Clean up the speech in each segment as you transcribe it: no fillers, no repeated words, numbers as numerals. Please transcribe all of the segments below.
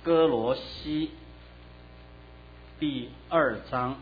哥罗西第2章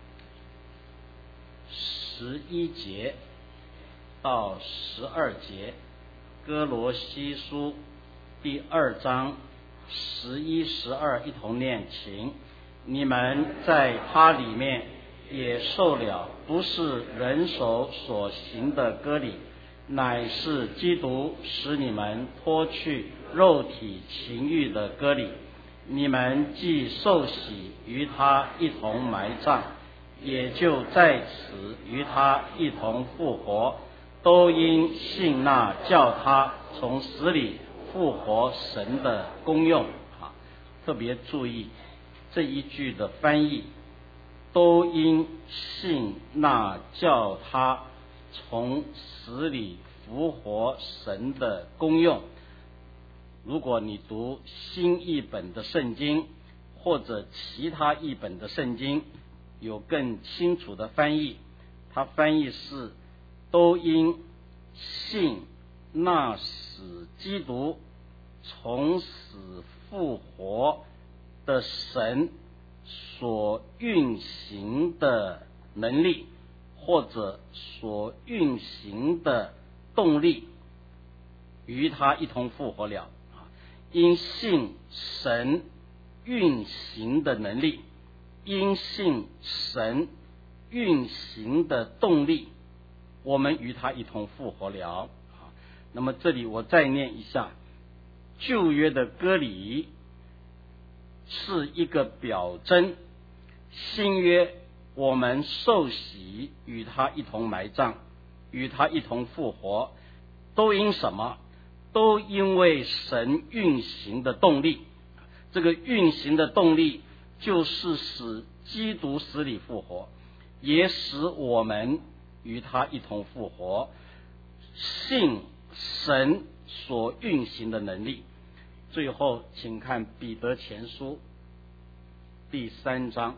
11节到12节，哥罗西书第2章11、12一同念，请你们在他里面也受了不是人手所行的割礼，乃是基督使你们脱去肉体情欲的割礼。你们既受洗与他一同埋葬，也就在此与他一同复活，都因信那叫他从死里复活神的功用。特别注意这一句的翻译，都因信那叫他从死里复活神的功用。如果你读新译本的圣经或者其他译本的圣经，有更清楚的翻译，它翻译是都因信那使基督从死复活的神所运行的能力，或者所运行的动力，与他一同复活了。因信神运行的能力，因信神运行的动力，我们与他一同复活了。那么这里我再念一下，旧约的割礼是一个表征，新约我们受洗与他一同埋葬，与他一同复活，都因什么？都因为神运行的动力。这个运行的动力就是使基督死里复活，也使我们与他一同复活，信神所运行的能力。最后请看彼得前书第3章，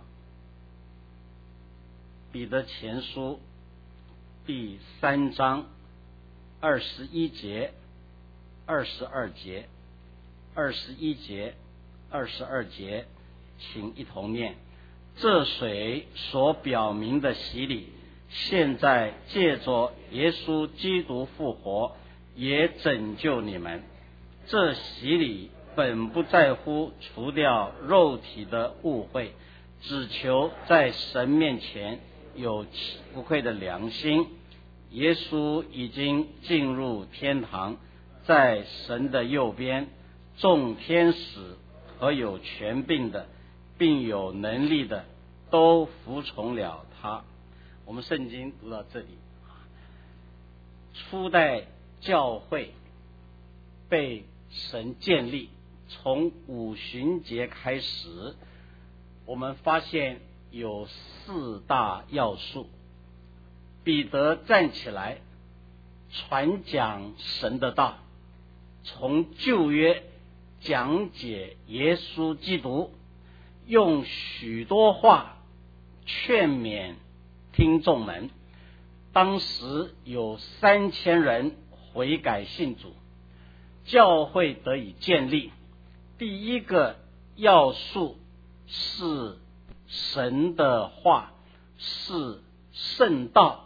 彼得前书第3章21节、22节、21节、22节，请一同念。这水所表明的洗礼，现在借着耶稣基督复活，也拯救你们。这洗礼本不在乎除掉肉体的污秽，只求在神面前有起不愧的良心。耶稣已经进入天堂，在神的右边，众天使和有权柄的并有能力的都服从了他。我们圣经读到这里，初代教会被神建立，从五旬节开始，我们发现有4大要素。彼得站起来传讲神的道，从旧约讲解耶稣基督，用许多话劝勉听众们。当时有3000人悔改信主，教会得以建立。第一个要素是神的话，是圣道。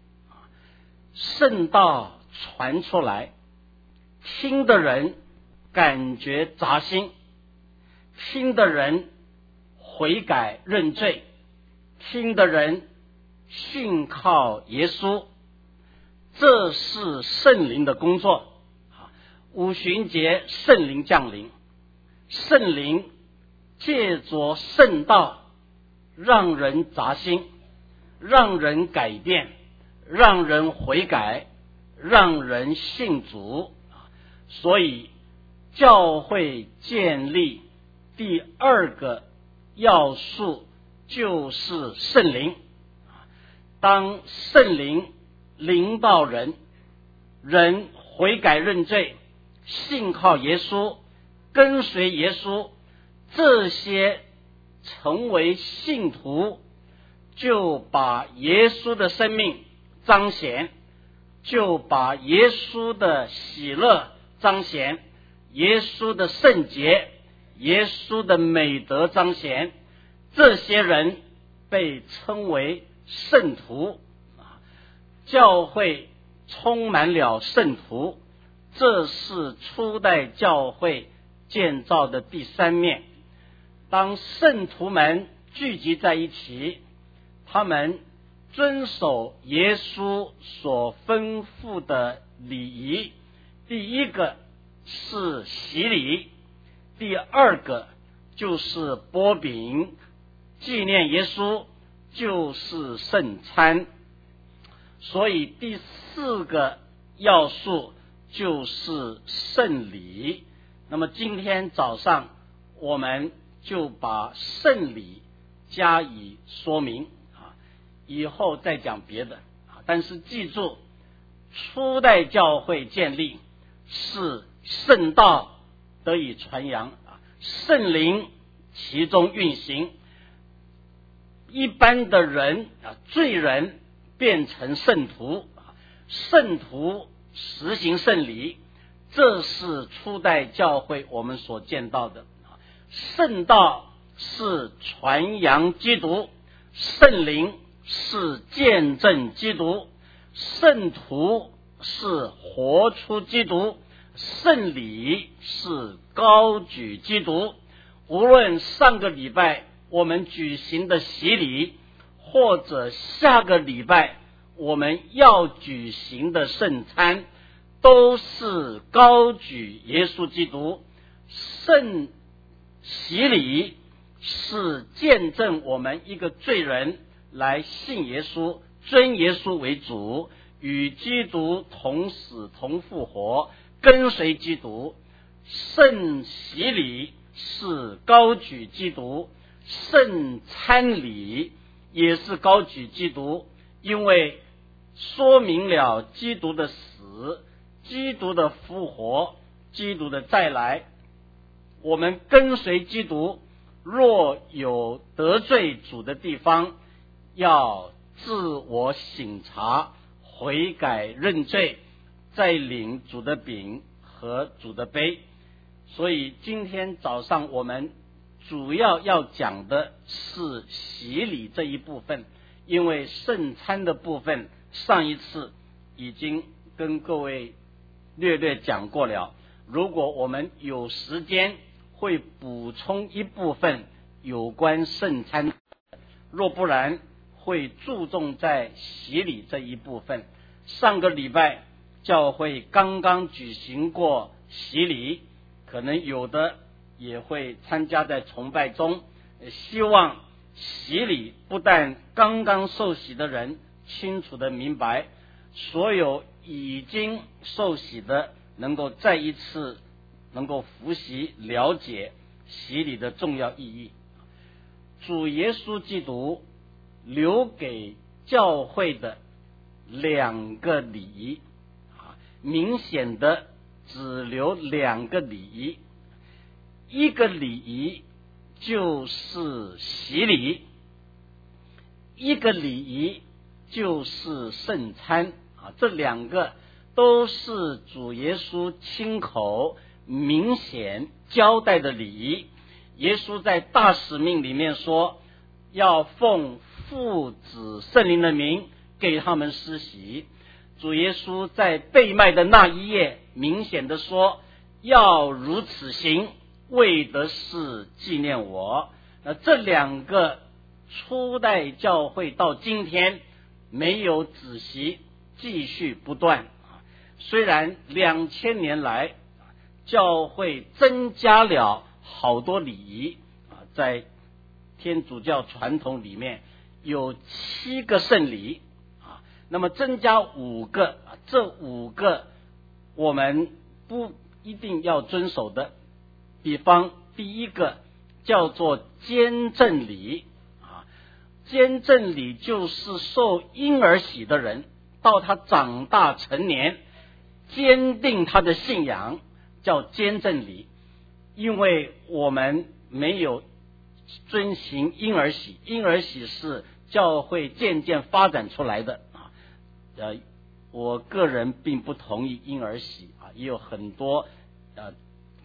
圣道传出来，听的人感觉扎心，听的人悔改认罪，听的人信靠耶稣，这是圣灵的工作。五旬节圣灵降临，圣灵借着圣道让人扎心，让人改变，让人悔改，让人信主。所以教会建立第2个要素就是圣灵。当圣灵临到人，人悔改认罪，信靠耶稣，跟随耶稣，这些成为信徒，就把耶稣的生命彰显，就把耶稣的喜乐彰显，耶稣的圣洁， 耶稣的美德彰显，这些人被称为圣徒。教会充满了圣徒，这是初代教会建造的第三面。当圣徒们聚集在一起，他们遵守耶稣所吩咐的礼仪。第一个是洗礼，第二个就是擘饼纪念耶稣，就是圣餐。所以第四个要素就是圣礼。那么今天早上我们就把圣礼加以说明，以后再讲别的。但是记住，初代教会建立是圣道得以传扬，圣灵其中运行，一般的人罪人变成圣徒，圣徒实行圣礼，这是初代教会我们所见到的。圣道是传扬基督，圣灵是见证基督，圣徒是活出基督，圣礼是高举基督。无论上个礼拜我们举行的洗礼，或者下个礼拜我们要举行的圣餐，都是高举耶稣基督。圣洗礼是见证我们一个罪人来信耶稣，尊耶稣为主，与基督同死同复活，跟随基督。圣洗礼是高举基督，圣餐礼也是高举基督，因为说明了基督的死，基督的复活，基督的再来。我们跟随基督，若有得罪主的地方，要自我省察，悔改认罪，再领主的饼和主的杯。所以今天早上我们主要讲的是洗礼这一部分，因为圣餐的部分上一次已经跟各位略略讲过了，如果我们有时间会补充一部分有关圣餐，若不然会注重在洗礼这一部分。上个礼拜教会刚刚举行过洗礼，可能有的也会参加在崇拜中，希望洗礼不但刚刚受洗的人清楚的明白，所有已经受洗的能够再一次能够复习了解洗礼的重要意义。主耶稣基督留给教会的两个礼仪，明显的只留两个礼仪，一个礼仪就是洗礼，一个礼仪就是圣餐，这两个都是主耶稣亲口明显交代的礼仪。耶稣在大使命里面说，要奉父子圣灵的名给他们施洗。主耶稣在被卖的那一夜明显的说，要如此行，为的是纪念我。这两个初代教会到今天没有止息，继续不断。虽然2000年来教会增加了好多礼仪，在天主教传统里面有7个圣礼，那么增加5个，这5个我们不一定要遵守的。比方第一个叫做坚振礼，坚振礼就是受婴儿洗的人到他长大成年，坚定他的信仰，叫坚振礼。因为我们没有遵行婴儿洗，婴儿洗是教会渐渐发展出来的，我个人并不同意婴儿洗，也有很多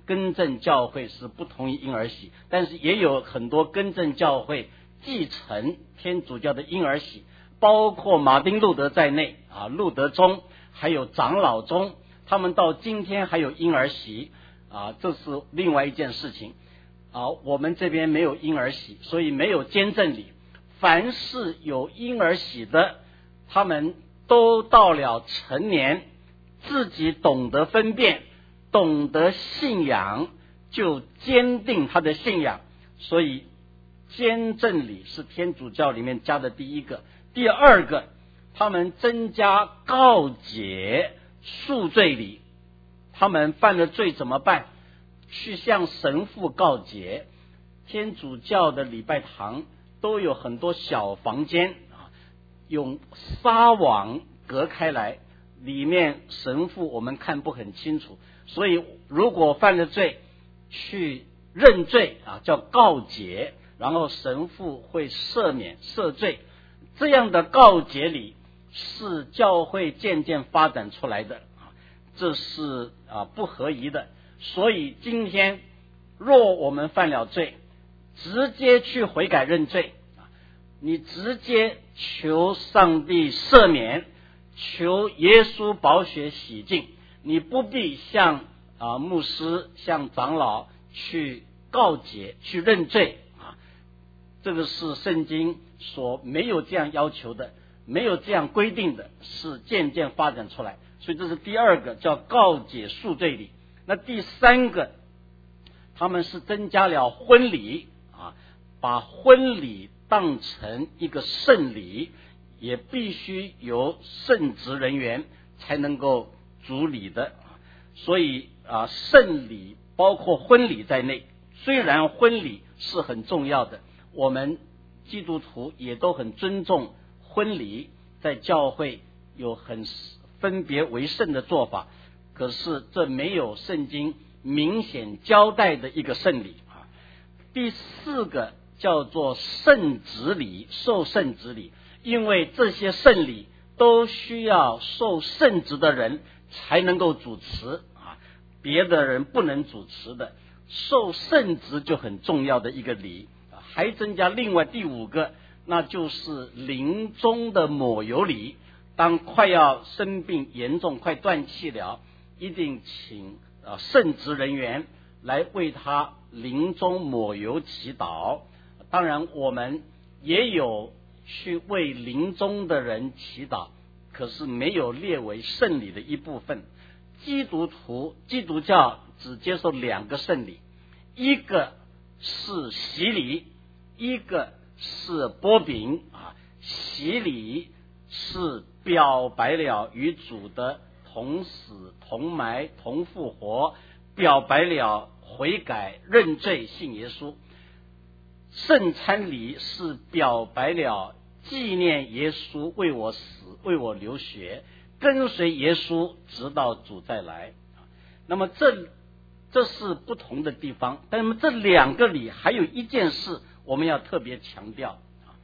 更正教会是不同意婴儿洗，但是也有很多更正教会继承天主教的婴儿洗，包括马丁路德在内路德宗还有长老宗，他们到今天还有婴儿洗这是另外一件事情我们这边没有婴儿洗，所以没有监正礼。凡是有婴儿洗的，他们都到了成年，自己懂得分辨，懂得信仰，就坚定他的信仰。所以监正礼是天主教里面加的第一个。第二个，他们增加告解赎罪礼。他们犯了罪怎么办？去向神父告解。天主教的礼拜堂都有很多小房间用纱网隔开来，里面神父我们看不很清楚，所以如果犯了罪去认罪叫告解，然后神父会赦免赦罪。这样的告解礼是教会渐渐发展出来的这是不合宜的。所以今天若我们犯了罪，直接去悔改认罪，你直接求上帝赦免，求耶稣宝血洗净，你不必向牧师向长老去告解去认罪这个是圣经所没有这样要求的，没有这样规定的，是渐渐发展出来。所以这是第二个叫告解赎罪礼。那第三个，他们是增加了婚礼把婚礼当成一个圣礼，也必须由圣职人员才能够主礼的。所以圣礼包括婚礼在内。虽然婚礼是很重要的，我们基督徒也都很尊重婚礼，在教会有很分别为圣的做法，可是这没有圣经明显交代的一个圣礼第四个叫做圣职礼，受圣职礼，因为这些圣礼都需要受圣职的人才能够主持别的人不能主持的。受圣职就很重要的一个礼还增加另外第五个，那就是临终的抹油礼。当快要生病严重快断气了，一定请圣职人员来为他临终抹油祈祷。当然我们也有去为临终的人祈祷，可是没有列为圣礼的一部分。基督教只接受两个圣礼，一个是洗礼，一个是擘饼洗礼是表白了与主的同死同埋同复活，表白了悔改认罪信耶稣。圣餐礼是表白了纪念耶稣为我死为我流血，跟随耶稣直到主再来。那么这是不同的地方，但是这两个礼还有一件事我们要特别强调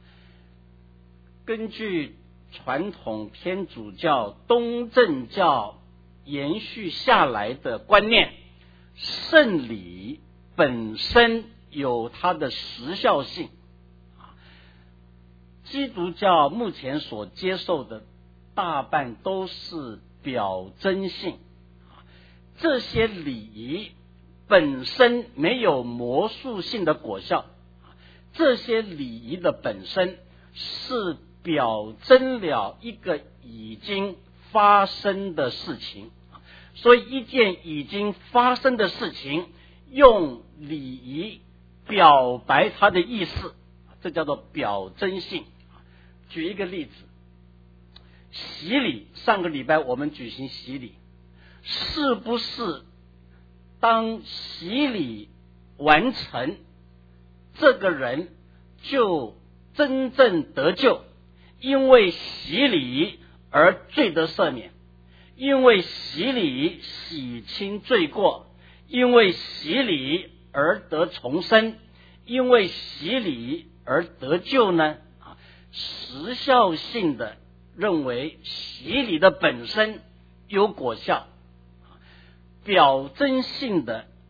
根据传统天主教东正教延续下来的观念，圣礼本身有它的时效性基督教目前所接受的大半都是表征性这些礼仪本身没有魔术性的果效，这些礼仪的本身是表征了一个已经发生的事情，所以一件已经发生的事情用礼仪表白它的意思，这叫做表征性。举一个例子，洗礼，上个礼拜我们举行洗礼，是不是当洗礼完成，这个人就真正得救？因为洗礼而罪得赦免，因为洗礼洗清罪过，因为洗礼而得重生，因为洗礼而得救呢？时效性的认为洗礼的本身有果效，表征性的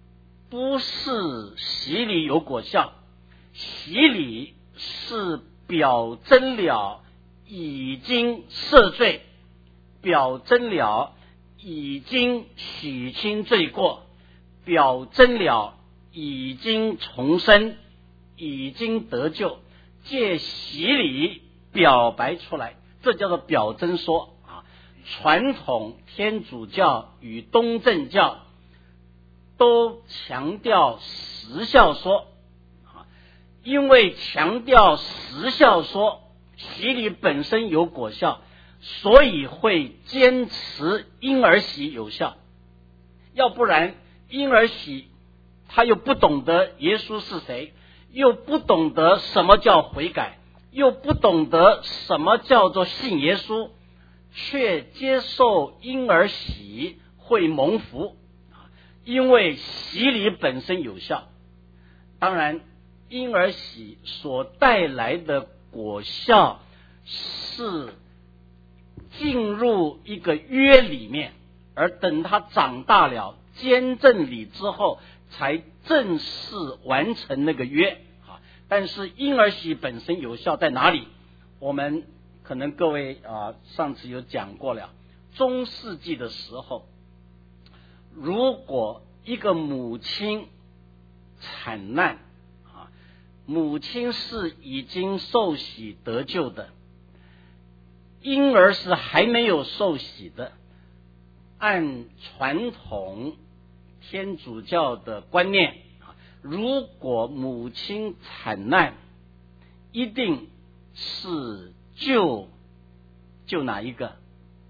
不是洗礼有果效，洗礼是表征了已经赦罪，表征了已经洗清罪过，表征了已经重生，已经得救，借洗礼表白出来，这叫做表征说啊。传统天主教与东正教都强调实效说啊，因为强调实效说，洗礼本身有果效，所以会坚持婴儿洗有效。要不然婴儿洗他又不懂得耶稣是谁，又不懂得什么叫悔改，又不懂得什么叫做信耶稣，却接受婴儿洗会蒙福，因为洗礼本身有效。当然婴儿洗所带来的果效是进入一个约里面，而等他长大了坚正礼之后才正式完成那个约。但是婴儿洗本身有效在哪里？我们可能各位上次有讲过了，中世纪的时候，如果一个母亲产难，母亲是已经受洗得救的，婴儿是还没有受洗的，按传统天主教的观念，如果母亲产难，一定是救哪一个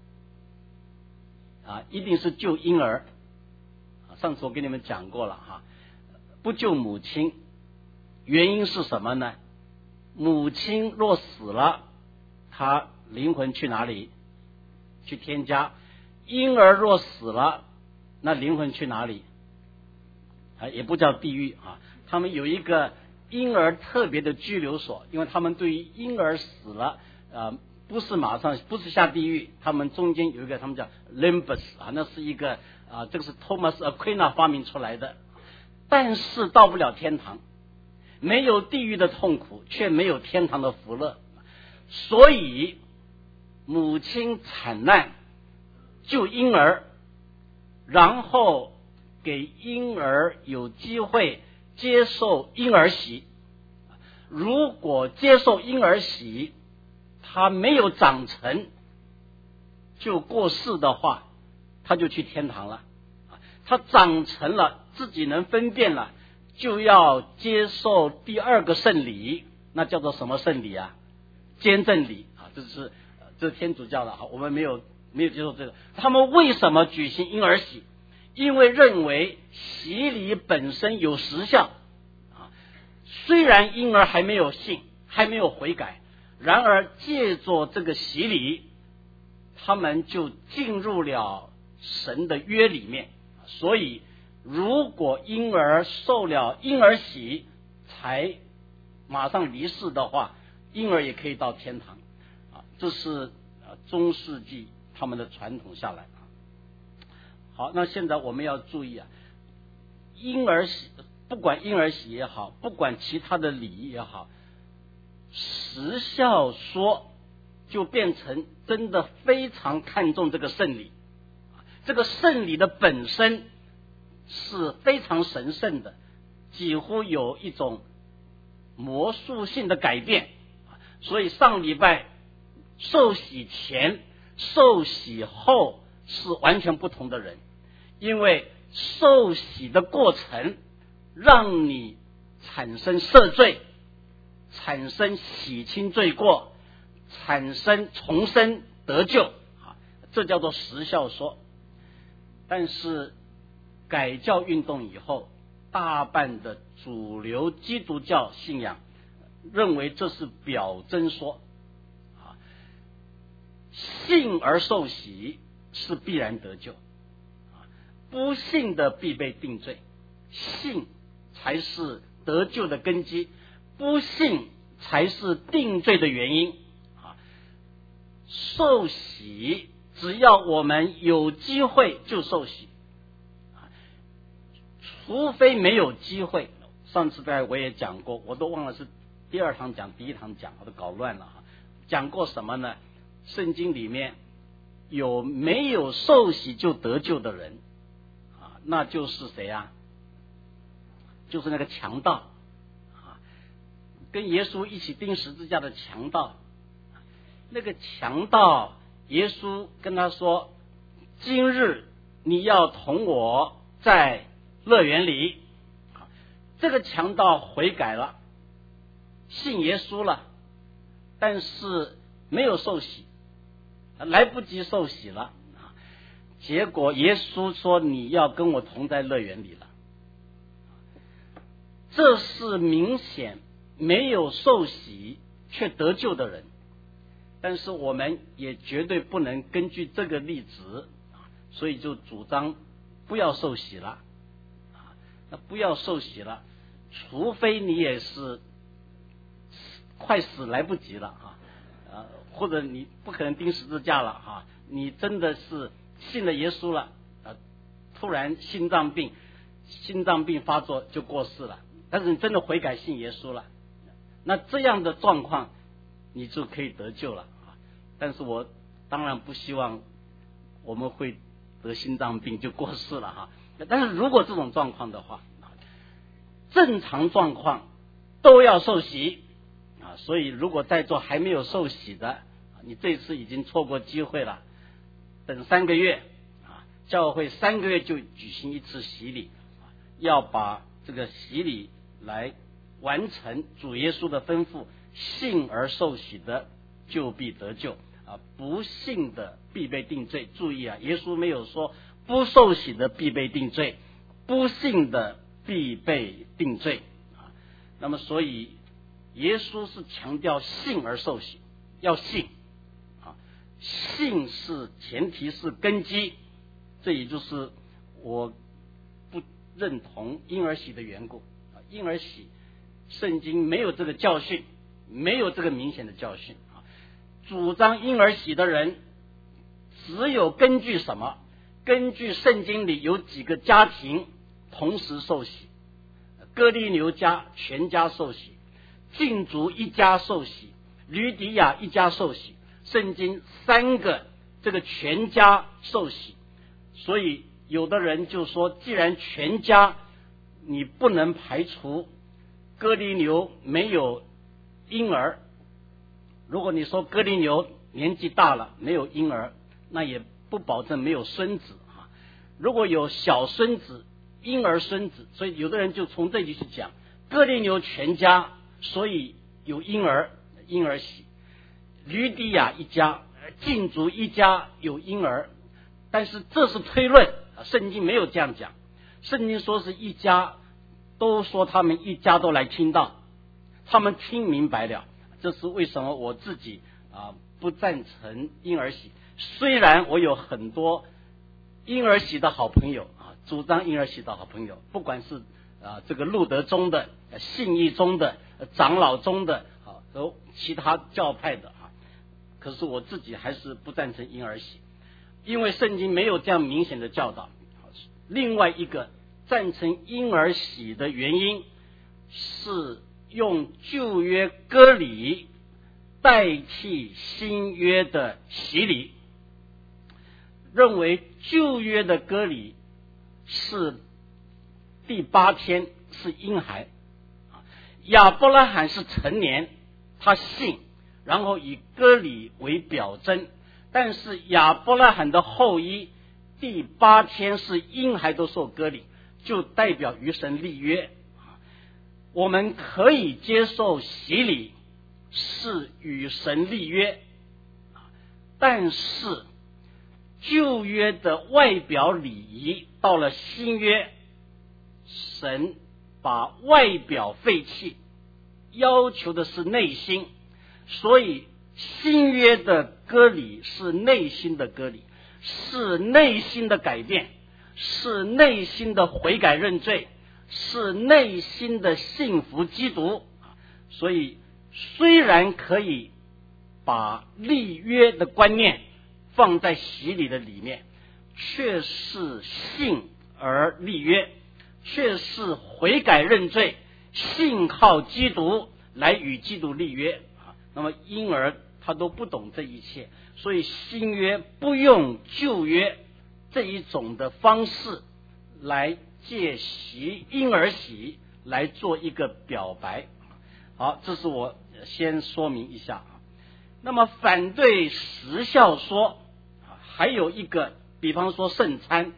一定是救婴儿。上次我跟你们讲过了不救母亲，原因是什么呢？母亲若死了，她灵魂去哪里？去天家。婴儿若死了，那灵魂去哪里？也不叫地狱他们有一个婴儿特别的居留所，因为他们对于婴儿死了不是下地狱，他们中间有一个他们叫 limbus 那是一个这个是 Thomas Aquina 发明出来的。但是到不了天堂，没有地狱的痛苦，却没有天堂的福乐。所以母亲产难救婴儿，然后给婴儿有机会接受婴儿洗。如果接受婴儿洗他没有长成就过世的话，他就去天堂了。他长成了，自己能分辨了，就要接受第二个圣礼，那叫做什么圣礼坚正礼这是天主教的我们没有接受这个。他们为什么举行婴儿洗？因为认为洗礼本身有实效虽然婴儿还没有信，还没有悔改，然而借着这个洗礼，他们就进入了神的约里面。所以如果婴儿受了婴儿洗才马上离世的话，婴儿也可以到天堂这是中世纪他们的传统下来好，那现在我们要注意婴儿洗，不管婴儿洗也好，不管其他的礼仪也好，实效说就变成真的非常看重这个圣礼。这个圣礼的本身是非常神圣的，几乎有一种魔术性的改变。所以上礼拜受洗前受洗后是完全不同的人，因为受洗的过程让你产生赦罪，产生洗清罪过，产生重生得救这叫做实效说。但是改教运动以后，大半的主流基督教信仰认为这是表征说信而受洗是必然得救不信的必被定罪，信才是得救的根基，不信才是定罪的原因受洗只要我们有机会就受洗， 除非没有机会。上次我也讲过，我都忘了是第二堂讲第一堂讲，我都搞乱了。讲过什么呢？圣经里面有没有受洗就得救的人啊？那就是谁啊？就是那个强盗啊，跟耶稣一起钉十字架的强盗。那个强盗，耶稣跟他说，今日你要同我在乐园里。这个强盗悔改了，信耶稣了，但是没有受洗，来不及受洗了。结果耶稣说，你要跟我同在乐园里了。这是明显没有受洗却得救的人。但是我们也绝对不能根据这个例子，所以就主张不要受洗了。那不要受洗了，除非你也是快死来不及了或者你不可能钉十字架了你真的是信了耶稣了突然心脏病发作就过世了，但是你真的悔改信耶稣了，那这样的状况你就可以得救了但是我当然不希望我们会得心脏病就过世了但是如果这种状况的话，正常状况都要受洗所以如果在座还没有受洗的，你这次已经错过机会了。等3个月教会3个月就举行一次洗礼，要把这个洗礼来完成主耶稣的吩咐，信而受洗的就必得救不信的必被定罪。注意耶稣没有说不受洗的必被定罪，不信的必被定罪那么所以耶稣是强调信而受洗，要信信是前提，是根基。这也就是我不认同婴儿洗的缘故婴儿洗圣经没有这个教训，没有这个明显的教训主张婴儿洗的人只有根据什么？根据圣经里有几个家庭同时受洗，哥利流家全家受洗，禁足一家受洗，吕底亚一家受洗，圣经3个这个全家受洗。所以有的人就说，既然全家，你不能排除哥利流没有婴儿。如果你说哥利流年纪大了没有婴儿，那也不保证没有孙子如果有小孙子、婴儿孙子，所以有的人就从这里去讲哥利流全家，所以有婴儿洗，吕底亚一家、禁足一家有婴儿，但是这是推论圣经没有这样讲。圣经说是一家，都说他们一家都来听到，他们听明白了。这是为什么我自己不赞成婴儿洗，虽然我有很多婴儿洗的好朋友主张婴儿洗的好朋友，不管是这个路德宗的、信义宗的、长老宗的和其他教派的可是我自己还是不赞成婴儿洗，因为圣经没有这样明显的教导。另外一个赞成婴儿洗的原因是用旧约割礼代替新约的洗礼，认为旧约的割礼是第8天是婴孩，亚伯拉罕是成年，他信，然后以割礼为表征，但是亚伯拉罕的后裔第8天是婴孩都受割礼，就代表与神立约。我们可以接受洗礼是与神立约，但是旧约的外表礼仪到了新约，神把外表废弃，要求的是内心，所以新约的割礼是内心的割礼，是内心的改变，是内心的悔改认罪，是内心的信服基督。所以虽然可以把立约的观念放在洗礼的里面，却是信而立约。 却是悔改认罪，信靠基督来与基督立约。那么因而他都不懂这一切，所以新约不用旧约这一种的方式来借喜婴儿喜来做一个表白。好，这是我先说明一下。那么反对时效说还有一个，比方说圣餐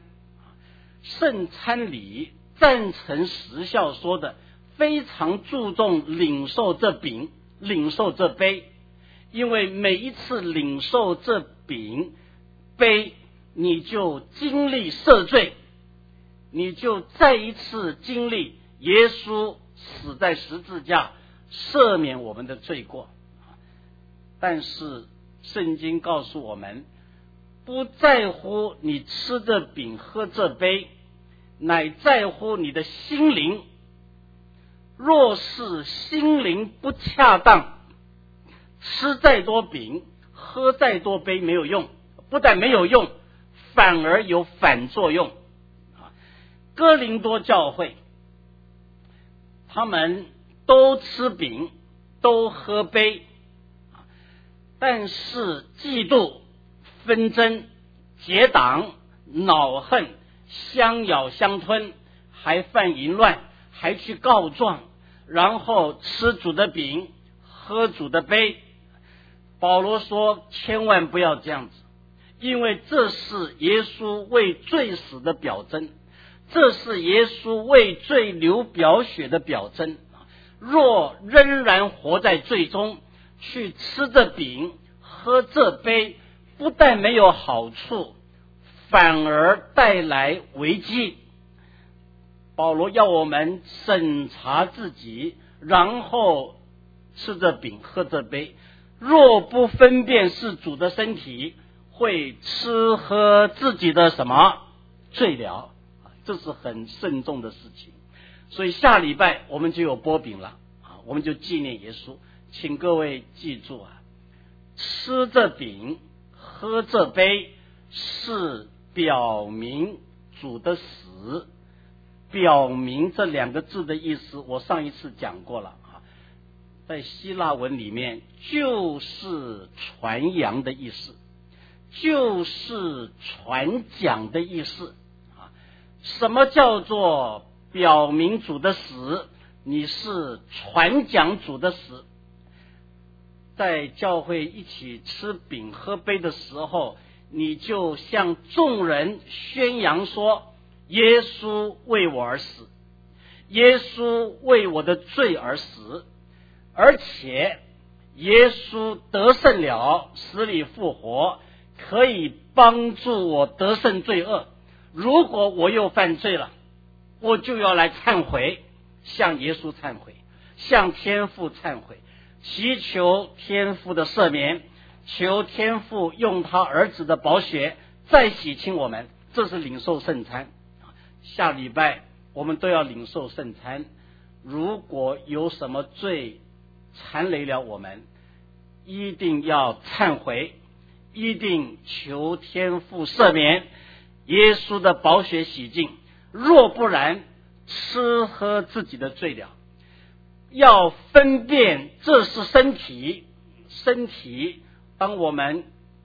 礼赞成时效说的，非常注重领受这饼领受这杯，因为每一次领受这饼杯，你就经历赦罪，你就再一次经历耶稣死在十字架赦免我们的罪过。但是圣经告诉我们，不在乎你吃这饼喝这杯，乃在乎你的心灵。若是心灵不恰当，吃再多饼喝再多杯没有用，不但没有用，反而有反作用。哥林多教会他们都吃饼都喝杯，但是嫉妒纷争结党恼恨相咬相吞，还犯淫乱，还去告状，然后吃主的饼喝主的杯。保罗说千万不要这样子，因为这是耶稣为罪死的表征，这是耶稣为罪流表血的表征。若仍然活在罪中，去吃这饼喝这杯，不但没有好处，反而带来危机。保罗要我们审查自己，然后吃这饼喝这杯。若不分辨是主的身体，会吃喝自己的什么罪了，这是很慎重的事情。所以下礼拜我们就有擘饼了，我们就纪念耶稣。请各位记住吃这饼喝这杯是表明主的死。表明这两个字的意思我上一次讲过了，在希腊文里面就是传扬的意思，就是传讲的意思。什么叫做表明主的死？你是传讲主的死。在教会一起吃饼喝杯的时候，你就向众人宣扬说，耶稣为我而死，耶稣为我的罪而死，而且耶稣得胜了，死里复活，可以帮助我得胜罪恶。如果我又犯罪了，我就要来忏悔，向耶稣忏悔，向天父忏悔，祈求天父的赦免，求天父用他儿子的宝血再洗清我们。这是领受圣餐。下礼拜我们都要领受圣餐。如果有什么罪缠累了我们，一定要忏悔，一定求天父赦免，耶稣的宝血洗净。若不然，吃喝自己的罪了。要分辨这是身体，当我们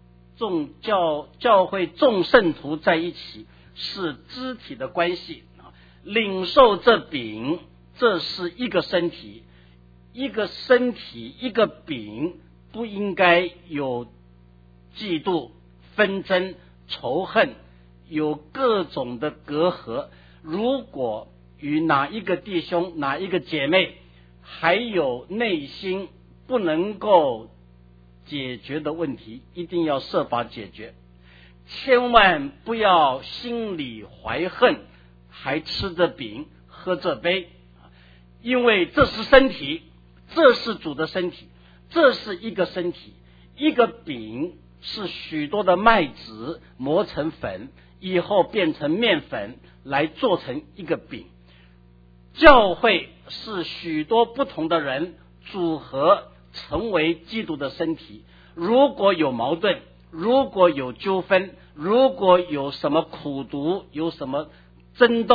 教会众圣徒在一起，是肢体的关系。领受这饼，这是一个身体，一个身体一个饼，不应该有嫉妒纷争仇恨，有各种的隔阂。如果与哪一个弟兄哪一个姐妹还有内心不能够解决的问题，一定要设法解决，千万不要心里怀恨，还吃着饼喝着杯。因为这是身体，这是主的身体，这是一个身体。一个饼是许多的麦子磨成粉以后变成面粉来做成一个饼。教会是许多不同的人组合成为基督的身体。如果有矛盾，如果有纠纷，如果有什么苦毒，有什么争斗，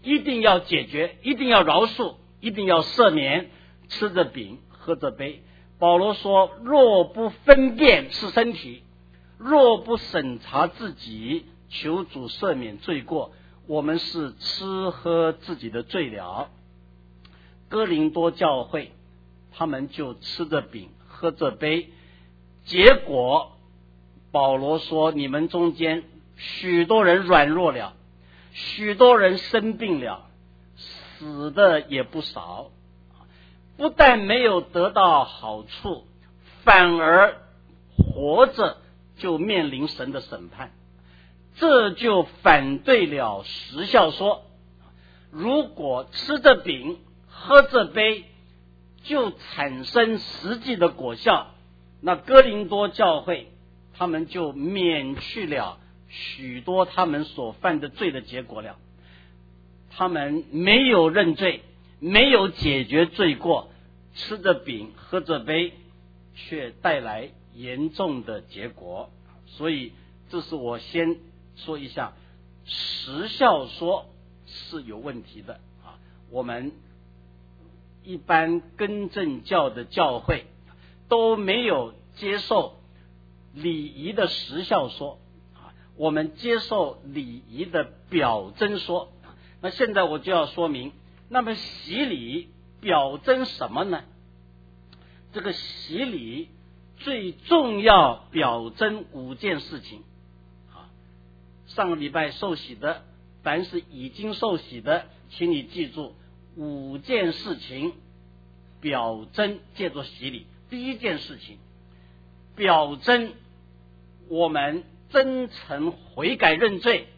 一定要解决，一定要饶恕，一定要赦免，吃着饼喝着杯。保罗说，若不分辨是身体，若不审查自己，求主赦免罪过，我们是吃喝自己的罪了。哥林多教会他们就吃着饼喝着杯，结果保罗说，你们中间许多人软弱了，许多人生病了，死的也不少，不但没有得到好处，反而活着就面临神的审判。这就反对了实效说，如果吃着饼喝着杯就产生实际的果效，那哥林多教会他们就免去了许多他们所犯的罪的结果了。他们没有认罪，没有解决罪过，吃着饼喝着杯却带来严重的结果。所以这是我先说一下，实效说是有问题的啊。我们一般更正教的教会都没有接受礼仪的实效说啊，我们接受礼仪的表征说。那现在我就要说明，那么洗礼表征什么呢？这个洗礼最重要表征5件事情啊。上个礼拜受洗的，凡是已经受洗的，请你记住5件事情表征借着洗礼。第一件事情，表征我们真诚悔改认罪，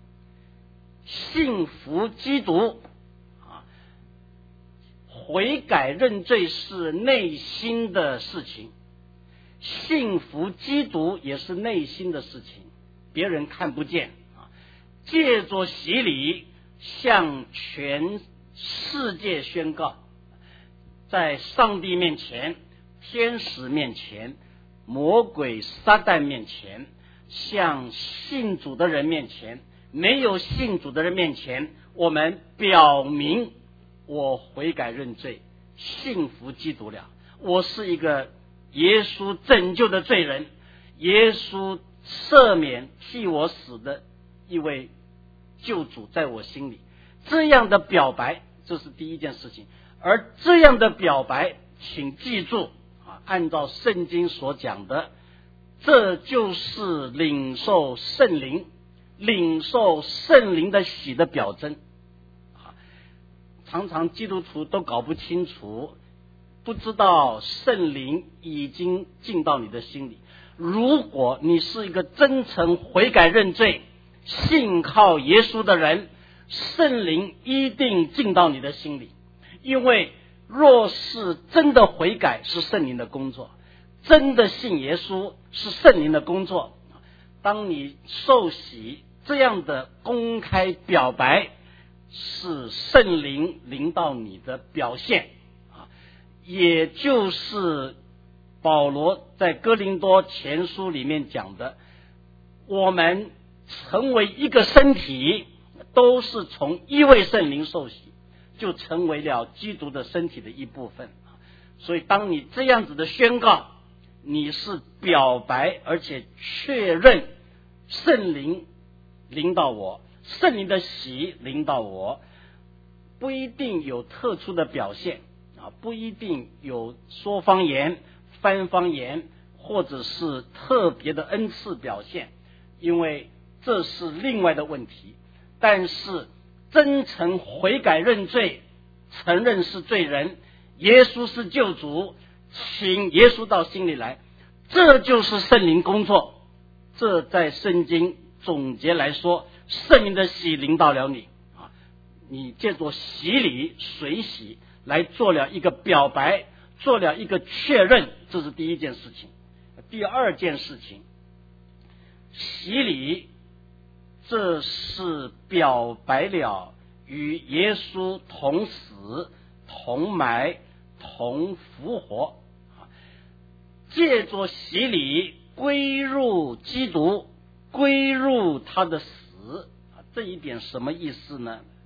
信服基督啊。悔改认罪是内心的事情，信服基督也是内心的事情，别人看不见啊。借着洗礼向全世界宣告，在上帝面前、天使面前、魔鬼撒旦面前，向信主的人面前、没有信主的人面前，我们表明我悔改认罪，信服基督了，我是一个耶稣拯救的罪人，耶稣赦免替我死的一位救主在我心里。这样的表白，这是第一件事情。而这样的表白，请记住啊，按照圣经所讲的，这就是领受圣灵、领受圣灵的喜的表征啊。常常基督徒都搞不清楚，不知道圣灵已经进到你的心里。如果你是一个真诚悔改认罪、信靠耶稣的人，圣灵一定进到你的心里。因为若是真的悔改是圣灵的工作，真的信耶稣是圣灵的工作。当你受洗这样的公开表白，是圣灵临到你的表现啊，也就是保罗在哥林多前书里面讲的，我们成为一个身体，都是从一位圣灵受洗，就成为了基督的身体的一部分。所以当你这样子的宣告，你是表白而且确认圣灵临到我，圣灵的喜临到我，不一定有特殊的表现啊，不一定有说方言、翻方言，或者是特别的恩赐表现，因为这是另外的问题。但是真诚悔改认罪，承认是罪人，耶稣是救主，请耶稣到心里来，这就是圣灵工作。这在圣经总结来说，圣灵的洗临到了你啊，你借着洗礼水洗来做了一个表白，做了一个确认，这是第一件事情。第二件事情，洗礼这是表白了与耶稣同死、同埋、同复活，借着洗礼归入基督，归入他的死。这一点什么意思呢？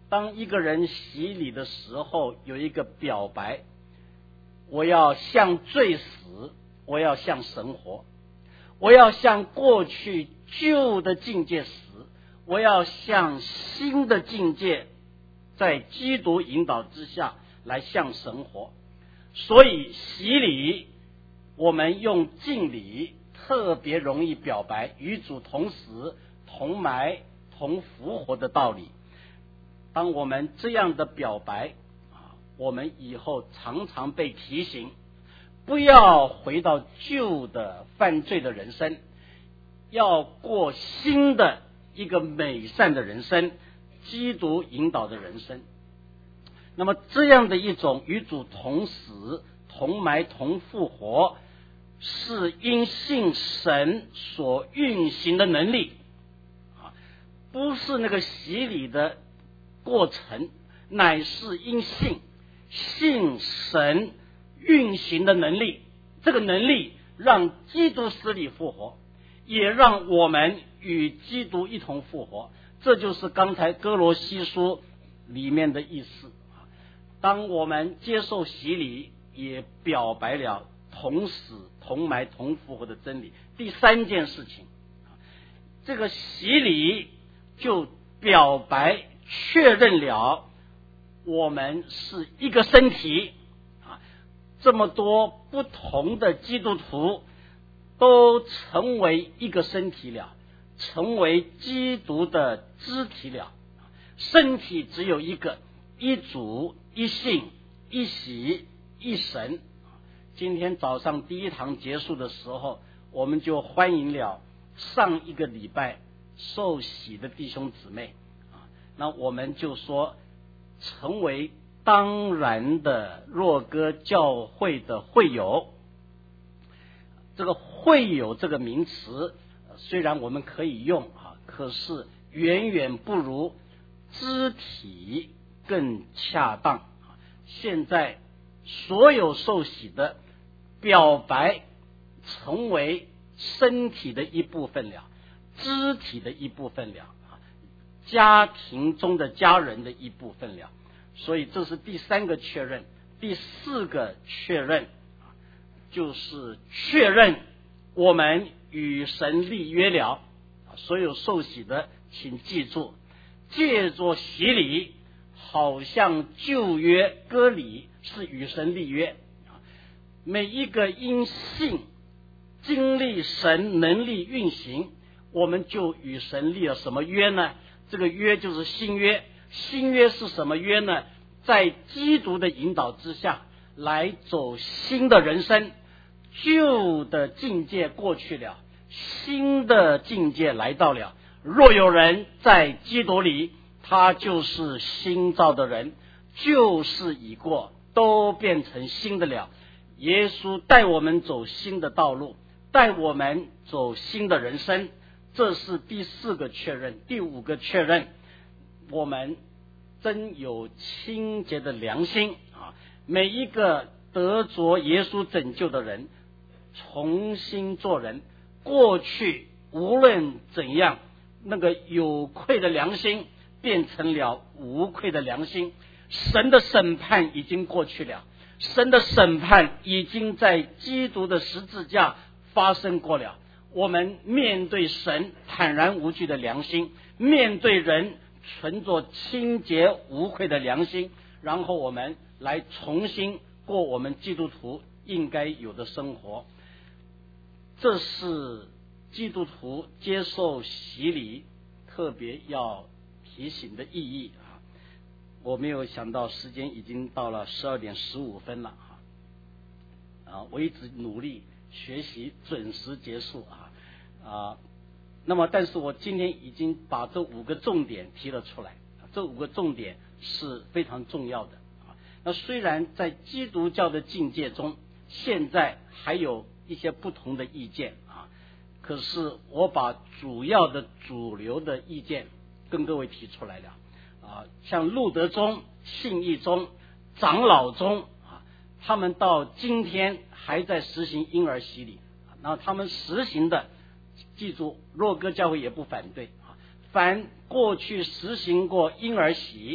当一个人洗礼的时候，有一个表白，我要向罪死，我要向神活，我要向过去旧的境界死，我要向新的境界，在基督引导之下来向神活。所以洗礼，我们用敬礼特别容易表白与主同死、同埋、同复活的道理。当我们这样的表白，我们以后常常被提醒，不要回到旧的犯罪的人生，要过新的一个美善的人生，基督引导的人生。那么这样的一种与主同死、同埋、同复活，是因信神所运行的能力，不是那个洗礼的过程，乃是因信神运行的能力。这个能力让基督死里复活，也让我们与基督一同复活。这就是刚才哥罗西书里面的意思。当我们接受洗礼，也表白了同死、同埋、同复活的真理。第三件事情，这个洗礼就表白确认了我们是一个身体，这么多不同的基督徒都成为一个身体了，成为基督的肢体了。身体只有一个，一主、一信、一洗、一神。今天早上第一堂结束的时候，我们就欢迎了上一个礼拜受洗的弟兄姊妹，那我们就说成为当然的若歌教会的会友。这个会友这个名词虽然我们可以用，可是远远不如肢体更恰当。现在所有受洗的表白成为身体的一部分了，肢体的一部分了，家庭中的家人的一部分了。所以这是第三个确认。第四个确认，就是确认我们与神立约了。所有受洗的请记住，借着洗礼好像旧约割礼是与神立约。每一个因信经历神能力运行，我们就与神立了什么约呢？这个约就是新约。新约是什么约呢？在基督的引导之下来走新的人生，旧的境界过去了，新的境界来到了。若有人在基督里，他就是新造的人，旧事已过，都变成新的了。耶稣带我们走新的道路，带我们走新的人生，这是第四个确认。第五个确认，我们真有清洁的良心。每一个得着耶稣拯救的人重新做人，过去无论怎样，那个有愧的良心变成了无愧的良心。神的审判已经过去了，神的审判已经在基督的十字架发生过了。我们面对神坦然无惧的良心，面对人存着清洁无愧的良心，然后我们来重新过我们基督徒应该有的生活。这是基督徒接受洗礼特别要提醒的意义。我没有想到时间已经到了12点15分了。我一直努力学习准时结束。那么但是我今天已经把这5个重点提了出来，这5个重点是非常重要的。那虽然在基督教的境界中现在还有一些不同的意见，可是我把主要的主流的意见跟各位提出来了。像路德宗、信义宗、长老宗，他们到今天还在实行婴儿洗礼。然后他们实行的，记住若歌教会也不反对，凡过去实行过婴儿洗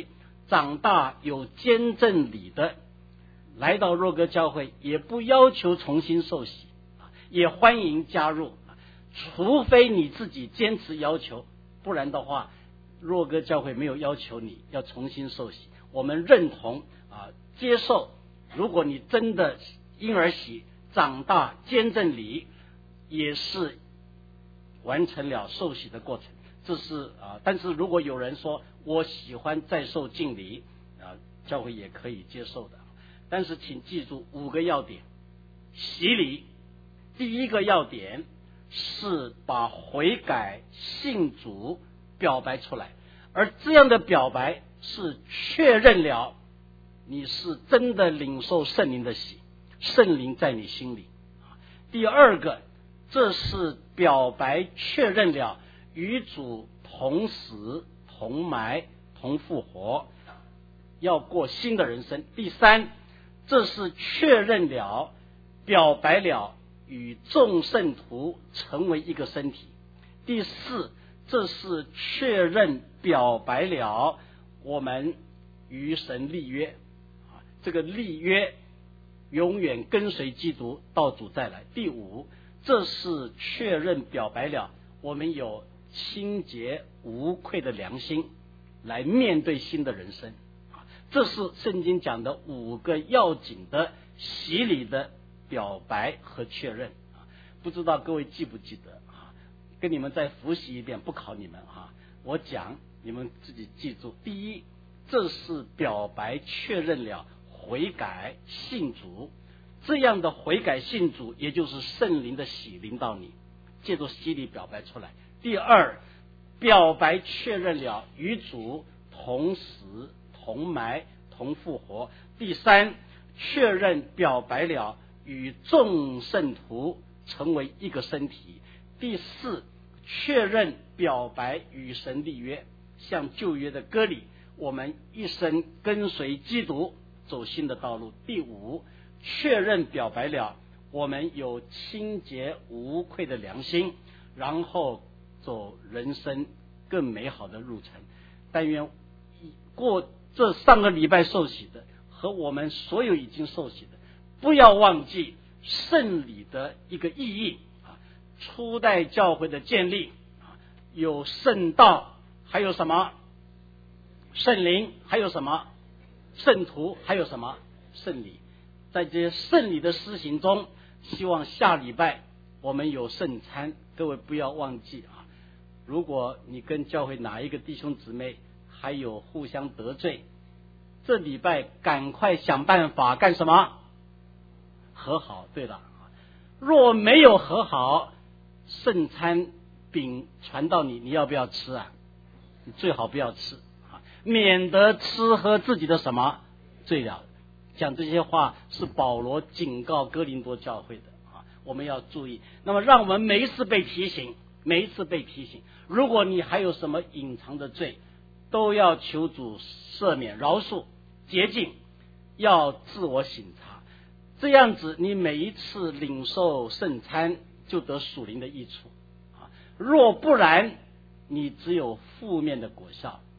长大有坚正理的，来到若歌教会也不要求重新受洗，也欢迎加入，除非你自己坚持要求，不然的话若歌教会没有要求你要重新受洗，我们认同接受。如果你真的婴儿洗长大坚正理，也是完成了受洗的过程。这是但是如果有人说我喜欢再受浸礼，教会也可以接受的。但是请记住5个要点。洗礼第一个要点是把悔改信主表白出来，而这样的表白是确认了你是真的领受圣灵的洗，圣灵在你心里。第二个，这是表白确认了与主同死同埋同复活，要过新的人生。第三，这是确认了表白了与众圣徒成为一个身体。第四，这是确认表白了我们与神立约，这个立约永远跟随基督到主再来。第五，这是确认表白了我们有清洁无愧的良心来面对新的人生。这是圣经讲的5个要紧的洗礼的表白和确认。不知道各位记不记得，跟你们再复习一遍，不考你们，我讲你们自己记住。第一，这是表白确认了悔改信主，这样的悔改信主也就是圣灵的洗临到你，借助洗礼表白出来。第二，表白确认了与主同死同埋同复活。第三，确认表白了与众圣徒成为一个身体。第四，确认表白与神立约，像旧约的割礼，我们一生跟随基督走新的道路。第五，确认表白了我们有清洁无愧的良心，然后走人生更美好的路程。但愿过这上个礼拜受洗的和我们所有已经受洗的，不要忘记圣礼的一个意义。初代教会的建立有圣道，还有什么圣灵，还有什么圣徒，还有什么圣礼。在这些圣礼的施行中，希望下礼拜我们有圣餐，各位不要忘记如果你跟教会哪一个弟兄姊妹还有互相得罪，这礼拜赶快想办法干什么？和好。对了，若没有和好，圣餐饼传到你，你要不要吃啊？你最好不要吃，免得吃喝自己的什么罪了。讲这些话是保罗警告哥林多教会的我们要注意。那么让我们每一次被提醒，如果你还有什么隐藏的罪，都要求主赦免饶恕洁净，要自我省察，这样子你每一次领受圣餐就得属灵的益处若不然，你只有负面的果效。